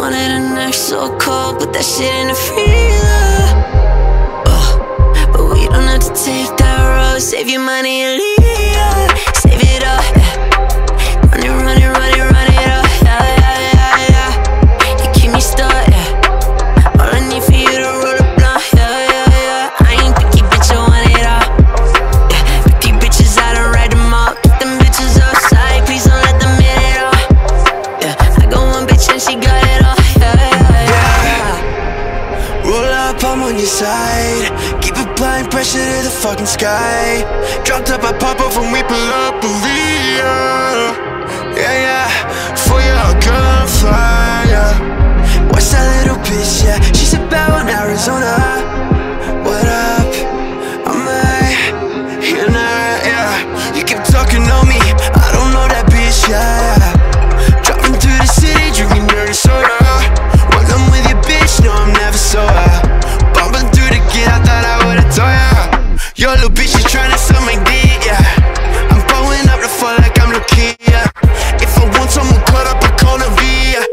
wanted a neck so cold, put that shit in the freezer. But we don't have to take that road. Save your money and leave, save it up, yeah. Run it, run it, run it, run it up, yeah, yeah, yeah, yeah. You keep me stuck, yeah. All I need for you to roll a blunt, yeah, yeah, yeah. I ain't picky, bitch, I want it all, yeah. Picky bitches, I don't write them all. Keep them bitches outside, please don't let them in it all, yeah. I got one bitch and she got it all, yeah, yeah, yeah. Roll up, I'm on your side. Keep applying pressure to the fucking sky. Dropped up, I pop up when we pull up, believe ya. Yeah, yeah. For your girl, I'm fly, yeah. Watch that little bitch, yeah. She's a bad one, Arizona. What up? I'm like, you know, yeah. You keep talking on me, I don't know that bitch, yeah, yeah. Driving through the city, drinking dirty soda. When I'm with your bitch, no, I'm never sober. Bumping through the gate, I thought I would've told ya. Your little bitch is tryna suck my dick, yeah. I'm blowing up the phone like I'm Lucia, yeah. If I want someone cut up a corner V, yeah.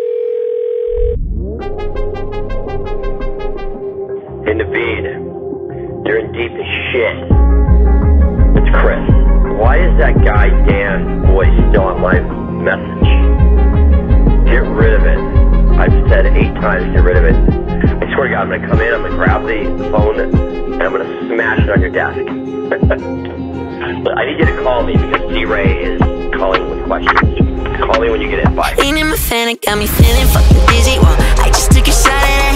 In the feed, you're in deep as shit. It's Chris. Why is that guy Dan voice still on my message? Get rid of it. I've said 8 times, get rid of it. I swear to God, I'm gonna come in, I'm gonna grab the phone, and I'm gonna smash it on your desk. But I need you to call me because D-Ray is calling with questions. Call me when you get in. Bye. Ain't in my fan, it got me feeling fucking dizzy. Well, I just took a shot at it.